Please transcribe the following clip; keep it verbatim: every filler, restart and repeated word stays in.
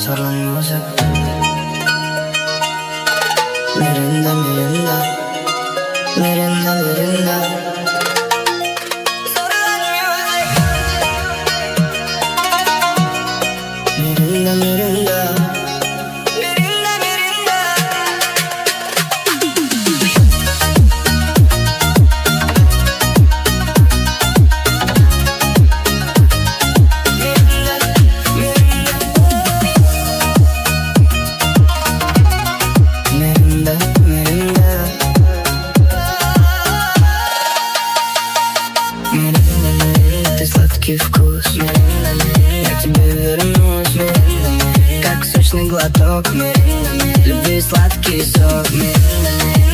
Сорван музык. Меренда, меренда, меренда, меренда. Меренда, меренда. Ты сладкий вкус, я к тебе вернусь, как сочный глоток любви, сладкий сок.